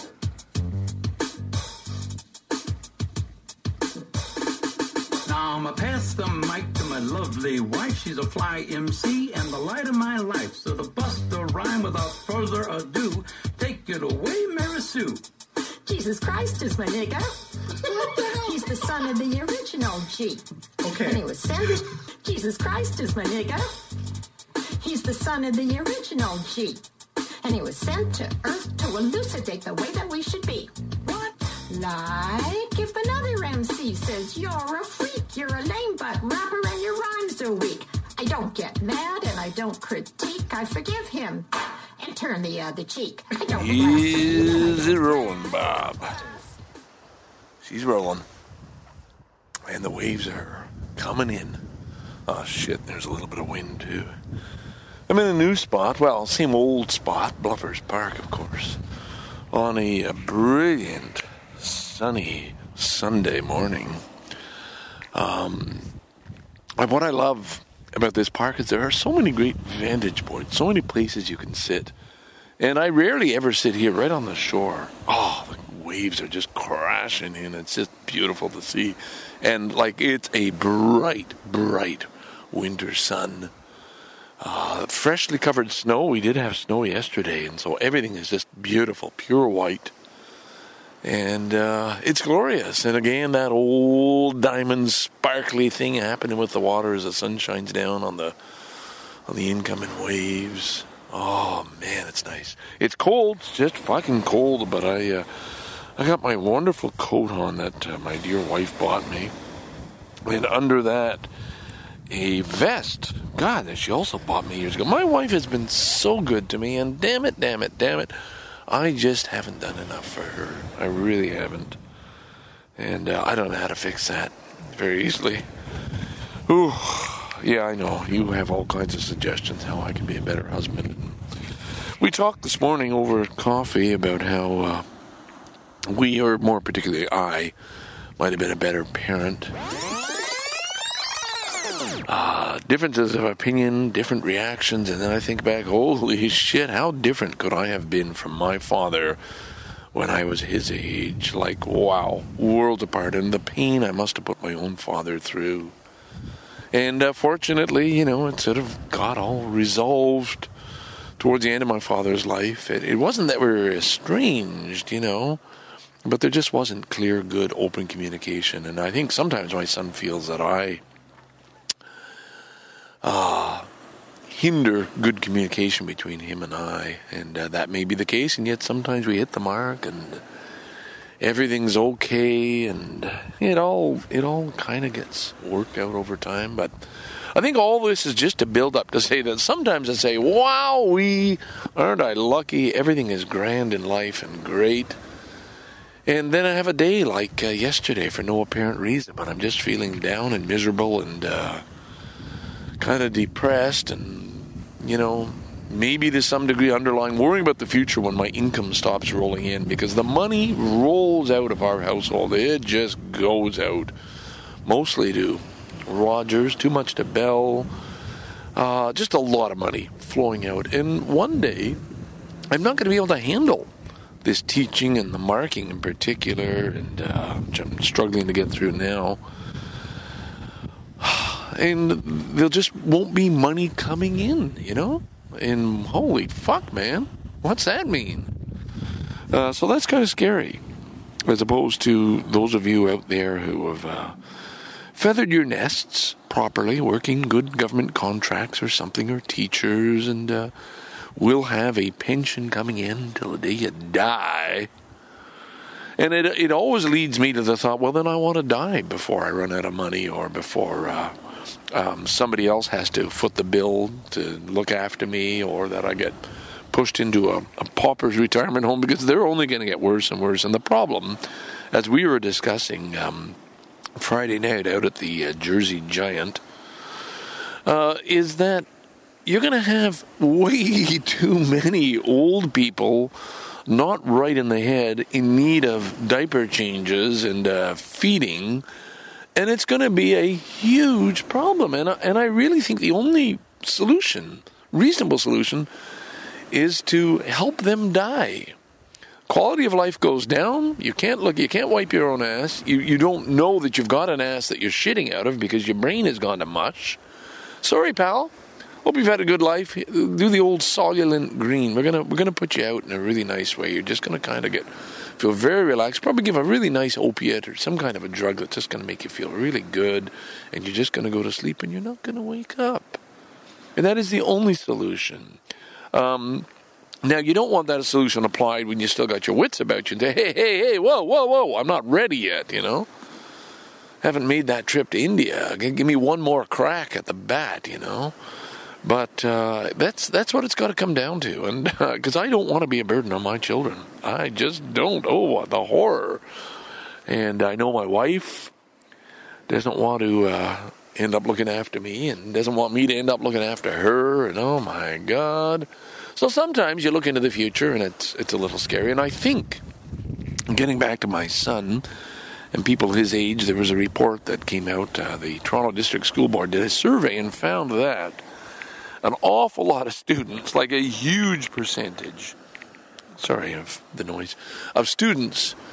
Now I'ma pass the mic to my lovely wife. She's a fly MC and the light of my life. So to bust a rhyme without further ado, take it away, Mary Sue. Jesus Christ is my nigga. He's the son of the original G. Okay. And he was sent. Jesus Christ is my nigga. He's the son of the original G. And he was sent to earth to elucidate the way that we should be. What? Like if another MC says you're a freak, you're a lame butt rapper and your rhymes are weak. I don't get mad and I don't critique. I forgive him and turn the other cheek. I don't Is it rolling, Bob? She's rolling. And the waves are coming in. Oh, shit, there's a little bit of wind, too. I'm in a new spot. Well, same old spot, Bluffers Park, of course. On a brilliant, sunny Sunday morning. What I love about this park is there are so many great vantage points, so many places you can sit. And I rarely ever sit here right on the shore. Oh, the waves are just crashing in. It's just beautiful to see. And like it's a bright, bright winter sun. Freshly covered snow. We did have snow yesterday, and so everything is just beautiful, pure white. And it's glorious. And again, that old diamond sparkly thing happening with the water as the sun shines down on the incoming waves. Oh man, it's nice. It's cold. It's just fucking cold. But I got my wonderful coat on that my dear wife bought me, and under that, a vest. God, that she also bought me years ago. My wife has been so good to me, and damn it, I just haven't done enough for her. I really haven't. And I don't know how to fix that very easily. Ooh, yeah, I know. You have all kinds of suggestions how I can be a better husband. We talked this morning over coffee about how we, or more particularly I, might have been a better parent. Differences of opinion, different reactions, and then I think back, holy shit, how different could I have been from my father when I was his age? Like, wow, worlds apart, and the pain I must have put my own father through. And fortunately, it sort of got all resolved towards the end of my father's life. It wasn't that we were estranged, but there just wasn't clear, good, open communication. And I think sometimes my son feels that I hinder good communication between him and I, and that may be the case, and yet sometimes we hit the mark and everything's okay, and it all kind of gets worked out over time. But I think all this is just to build up to say that sometimes I say, wow, aren't I lucky, everything is grand in life and great, and then I have a day like yesterday for no apparent reason, but I'm just feeling down and miserable and kind of depressed, and maybe to some degree underlying worrying about the future when my income stops rolling in, because the money rolls out of our household. It just goes out, mostly to Rogers, too much to Bell, just a lot of money flowing out. And one day I'm not going to be able to handle this teaching and the marking in particular, and which I'm struggling to get through now. And there just won't be money coming in, And holy fuck, man. What's that mean? So that's kind of scary. As opposed to those of you out there who have feathered your nests properly, working good government contracts or something, or teachers, and will have a pension coming in until the day you die. And it always leads me to the thought, well, then I want to die before I run out of money, or before somebody else has to foot the bill to look after me, or that I get pushed into a pauper's retirement home, because they're only going to get worse and worse. And the problem, as we were discussing Friday night out at the Jersey Giant, is that you're going to have way too many old people not right in the head, in need of diaper changes and feeding, and it's going to be a huge problem. And I really think the only solution, reasonable solution, is to help them die. Quality of life goes down. You can't wipe your own ass. You don't know that you've got an ass that you're shitting out of because your brain has gone to mush. Sorry, pal. Hope you've had a good life. Do the old Solulent Green. We're gonna put you out in a really nice way. You're just gonna kind of feel very relaxed. Probably give a really nice opiate or some kind of a drug that's just gonna make you feel really good, and you're just gonna go to sleep and you're not gonna wake up. And that is the only solution. Now, you don't want that solution applied when you still got your wits about you and say, hey, whoa, I'm not ready yet, Haven't made that trip to India. Give me one more crack at the bat, But that's what it's got to come down to, and because I don't want to be a burden on my children. I just don't. Oh, the horror. And I know my wife doesn't want to end up looking after me, and doesn't want me to end up looking after her, and oh my God. So sometimes you look into the future, and it's a little scary. And I think, getting back to my son and people his age, there was a report that came out, the Toronto District School Board did a survey and found that an awful lot of students, like a huge percentage, sorry of the noise, of students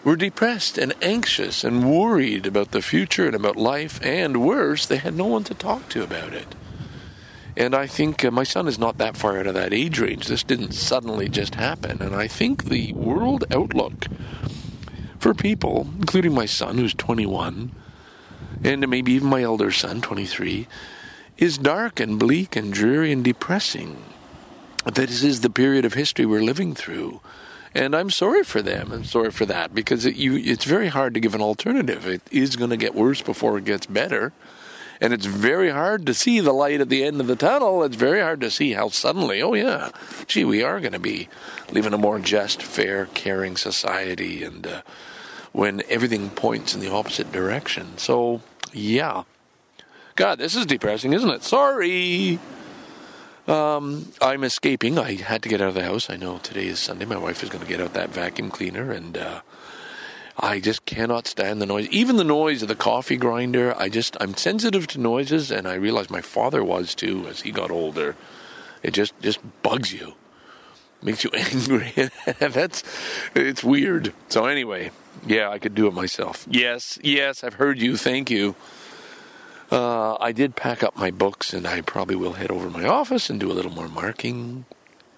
were depressed and anxious and worried about the future and about life, and worse, they had no one to talk to about it. And I think my son is not that far out of that age range. This didn't suddenly just happen. And I think the world outlook for people, including my son, who's 21, and maybe even my elder son, 23, is dark and bleak and dreary and depressing. This is the period of history we're living through. And I'm sorry for them. I'm sorry for that, because it's very hard to give an alternative. It is going to get worse before it gets better. And it's very hard to see the light at the end of the tunnel. It's very hard to see how suddenly, oh yeah, gee, we are going to be living a more just, fair, caring society, and when everything points in the opposite direction. So, yeah. God, this is depressing, isn't it? Sorry. I'm escaping. I had to get out of the house. I know today is Sunday. My wife is going to get out that vacuum cleaner, and I just cannot stand the noise. Even the noise of the coffee grinder. I'm sensitive to noises, and I realize my father was too as he got older. It just bugs you. Makes you angry. It's weird. So anyway, yeah, I could do it myself. Yes, I've heard you. Thank you. I did pack up my books, and I probably will head over to my office and do a little more marking.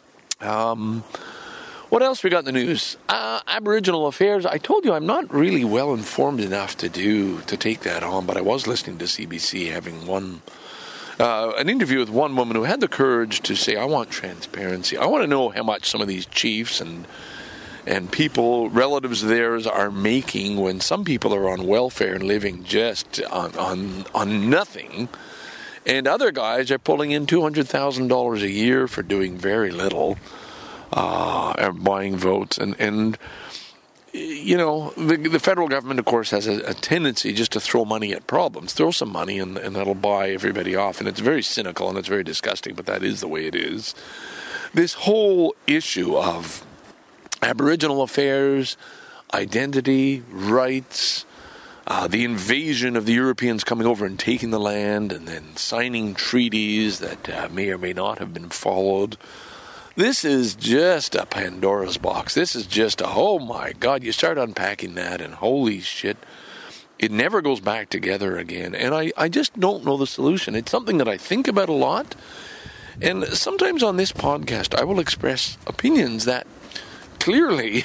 What else we got in the news? Aboriginal affairs. I told you I'm not really well informed enough to take that on, but I was listening to CBC having an interview with one woman who had the courage to say, I want transparency. I want to know how much some of these chiefs and people, relatives of theirs, are making when some people are on welfare and living just on nothing, and other guys are pulling in $200,000 a year for doing very little, buying votes, and you know, the federal government, of course, has a tendency just to throw money at problems. Throw some money and that'll buy everybody off, and it's very cynical and it's very disgusting, but that is the way it is. This whole issue of Aboriginal affairs, identity, rights, the invasion of the Europeans coming over and taking the land and then signing treaties that may or may not have been followed. This is just a Pandora's box. This is just oh my God, you start unpacking that and holy shit, it never goes back together again. And I just don't know the solution. It's something that I think about a lot. And sometimes on this podcast, I will express opinions that clearly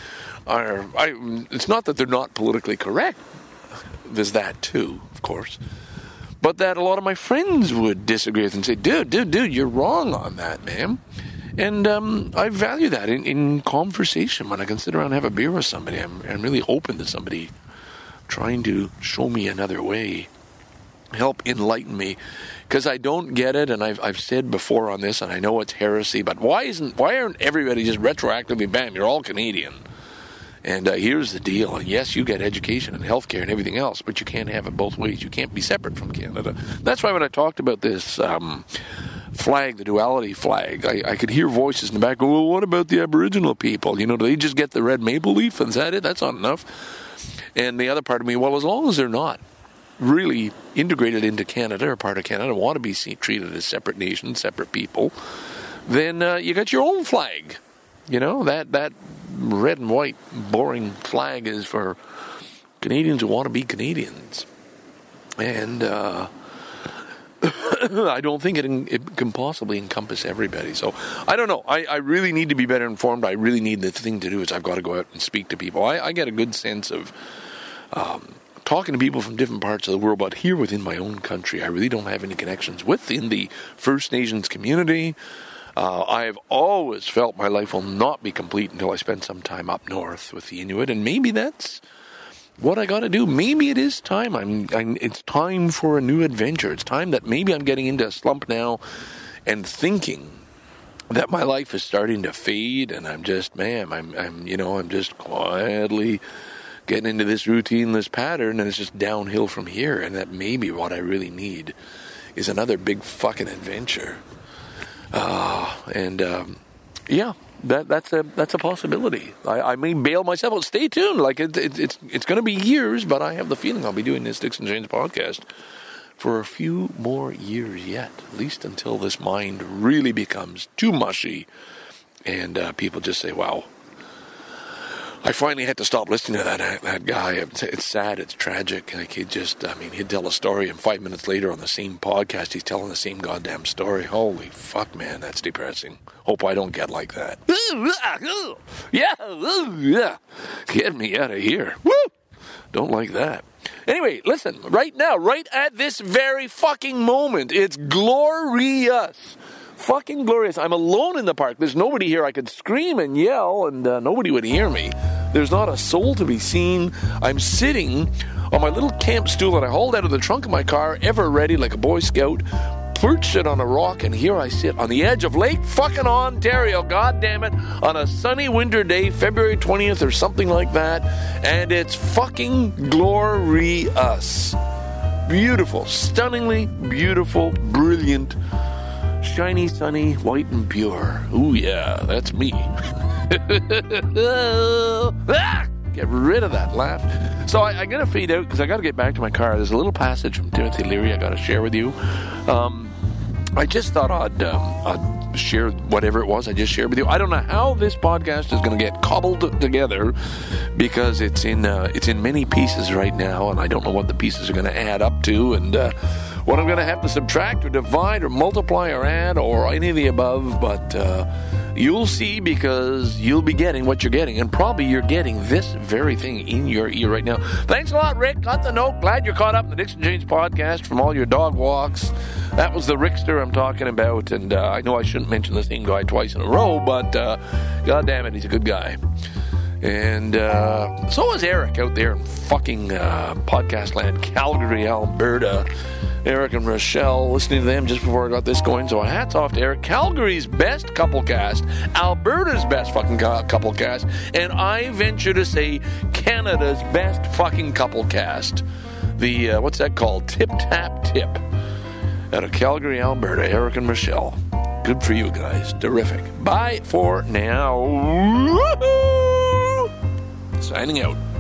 it's not that they're not politically correct. There's that too, of course. But that a lot of my friends would disagree with and say, dude, you're wrong on that, man. And I value that in conversation. When I can sit around and have a beer with somebody, I'm really open to somebody trying to show me another way, help enlighten me. Because I don't get it, and I've said before on this, and I know it's heresy, but why aren't everybody just retroactively, bam, you're all Canadian? And here's the deal. And yes, you get education and healthcare and everything else, but you can't have it both ways. You can't be separate from Canada. That's why when I talked about this flag, the duality flag, I could hear voices in the back going, well, what about the Aboriginal people? You know, do they just get the red maple leaf? Is that it? That's not enough. And the other part of me, well, as long as they're not really integrated into Canada or part of Canada, want to be treated as separate nations, separate people, then you got your own flag. You know, that red and white boring flag is for Canadians who want to be Canadians. And I don't think it can possibly encompass everybody. So I don't know. I really need to be better informed. I really need, the thing to do is I've got to go out and speak to people. I get a good sense of talking to people from different parts of the world, but here within my own country, I really don't have any connections within the First Nations community. I've always felt my life will not be complete until I spend some time up north with the Inuit, and maybe that's what I got to do. Maybe it is time. It's time for a new adventure. It's time that maybe I'm getting into a slump now and thinking that my life is starting to fade, and I'm just, I'm just quietly getting into this routine, this pattern, and it's just downhill from here, and that maybe what I really need is another big fucking adventure. That's a possibility. I may bail myself out. Stay tuned. Like it's going to be years, but I have the feeling I'll be doing this Dixon James podcast for a few more years yet, at least until this mind really becomes too mushy, and people just say, "Wow, I finally had to stop listening to that guy. It's sad. It's tragic. Like he'd tell a story, and 5 minutes later on the same podcast, he's telling the same goddamn story. Holy fuck, man, that's depressing. Hope I don't get like that. Yeah. Get me out of here. Woo! Don't like that. Anyway, listen, right now, right at this very fucking moment, it's glorious. Fucking glorious. I'm alone in the park. There's nobody here. I could scream and yell and nobody would hear me. There's not a soul to be seen. I'm sitting on my little camp stool that I hauled out of the trunk of my car, ever ready like a Boy Scout, perched it on a rock, and here I sit on the edge of Lake fucking Ontario, goddammit, on a sunny winter day, February 20th or something like that, and it's fucking glorious. Beautiful, stunningly beautiful, brilliant, shiny, sunny, white and pure. Ooh, yeah, that's me. Get rid of that laugh. So I'm going to fade out because I got to get back to my car. There's a little passage from Timothy Leary I got to share with you. I just thought I'd share whatever it was I just shared with you. I don't know how this podcast is going to get cobbled together because it's in many pieces right now, and I don't know what the pieces are going to add up to, and what I'm going to have to subtract or divide or multiply or add or any of the above, but you'll see because you'll be getting what you're getting, and probably you're getting this very thing in your ear right now. Thanks a lot, Rick. Got the note. Glad you're caught up in the Dixon James podcast from all your dog walks. That was the Rickster I'm talking about, and I know I shouldn't mention the same guy twice in a row, but God damn it, he's a good guy. And so is Eric out there in fucking podcast land, Calgary, Alberta. Eric and Rochelle, listening to them just before I got this going. So hats off to Eric. Calgary's best couple cast, Alberta's best fucking couple cast, and I venture to say Canada's best fucking couple cast. The, what's that called? Tip Tap Tip. Out of Calgary, Alberta, Eric and Rochelle. Good for you guys. Terrific. Bye for now. Woo-hoo! Signing out.